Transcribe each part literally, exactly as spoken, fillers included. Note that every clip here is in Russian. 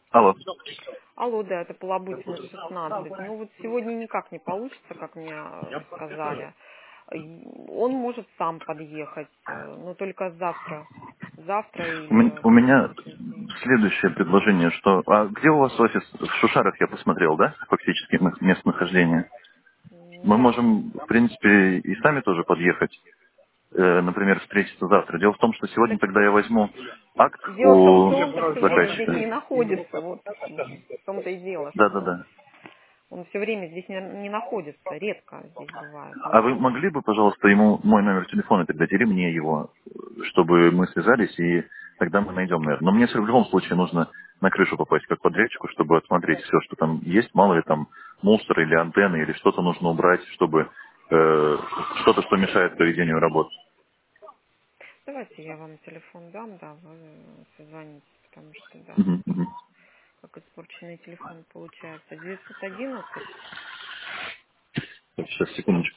Алло. Алло, да, это Полобытина шестнадцать. Ну вот сегодня никак не получится, как мне э, сказали. И Он может сам подъехать, э, но только завтра. Завтра У мен- или у в меня следующий день. следующее предложение, что... А где у вас офис? В Шушарах я посмотрел, да? Фактически на- место нахождения. Мы Да. можем, в принципе, и сами тоже подъехать. Э, например, встретиться завтра. Дело в том, что сегодня Так тогда я возьму акт дело в том, у что он-то все время здесь заказчика. не находится. Вот в том-то и дело, что Да-да-да. он все время здесь не, не находится, редко здесь бывает. А вы могли бы, пожалуйста, ему мой номер телефона тогда дали мне его, чтобы мы связались, и тогда мы найдем, наверное. Но мне всё в любом случае нужно на крышу попасть как подрядчику, чтобы осмотреть все, что там есть. Мало ли там мусор или антенны, или что-то нужно убрать, чтобы э, что-то, что мешает проведению работ. Давайте я вам телефон дам, да, вы созвонитесь, потому что, да, Мгм, мгм. как испорченный телефон получается. девятьсот одиннадцать. Так, сейчас, секундочку.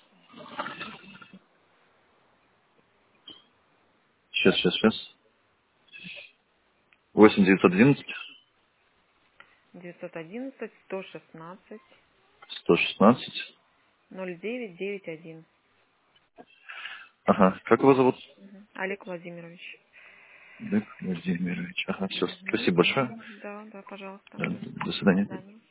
Сейчас, сейчас, сейчас. восемь девятьсот одиннадцать девятьсот одиннадцать сто шестнадцать сто шестнадцать. ноль девять девять один. Ага. Как его зовут? Мгм. Олег Владимирович. Олег Владимирович. Ага, все. Мгм. Спасибо большое. Мгм. Да, да, пожалуйста. Да, Мгм. до До свидания. свидания.